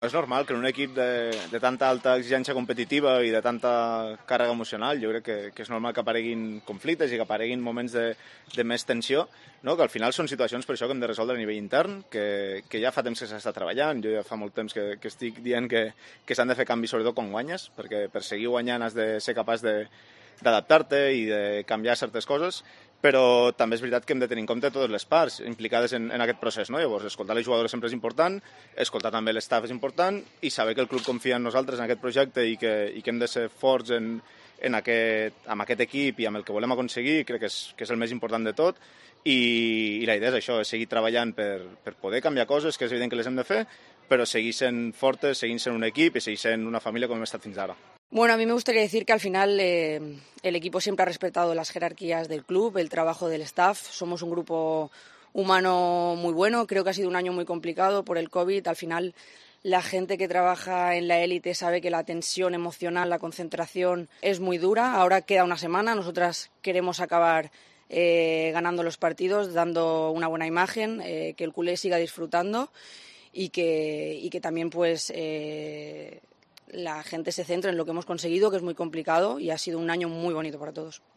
És normal que en un equip de tanta alta exigència competitiva i de tanta càrrega emocional, jo crec que és normal que apareguin conflictes i que apareguin moments de més tensió, no? Que al final són situacions per això que hem de resoldre a nivell intern, que ja fa temps que s'està treballant, jo ja fa molt temps que estic dient que s'han de fer canvis sobretot quan guanyes, perquè per seguir guanyant has de ser capaç d'adaptar-te i de canviar certes coses, però també és veritat que hem de tenir en compte totes les parts implicades en aquest procés, no? Llavors, escoltar les jugadores sempre és important, escoltar també l'estaf és important i saber que el club confia en nosaltres, en aquest projecte i que hem de ser forts amb aquest equip i amb el que volem aconseguir, crec que és el més important de tot i la idea és això, és seguir treballant per poder canviar coses, que és evident que les hem de fer, però seguir sent fortes, seguir sent un equip i seguir sent una família com hem estat fins ara. Bueno, a mí me gustaría decir que al final el equipo siempre ha respetado las jerarquías del club, el trabajo del staff. Somos un grupo humano muy bueno. Creo que ha sido un año muy complicado por el COVID. Al final la gente que trabaja en la élite sabe que la tensión emocional, la concentración es muy dura. Ahora queda una semana. Nosotras queremos acabar ganando los partidos, dando una buena imagen, que el culé siga disfrutando y que también pues... la gente se centra en lo que hemos conseguido, que es muy complicado y ha sido un año muy bonito para todos.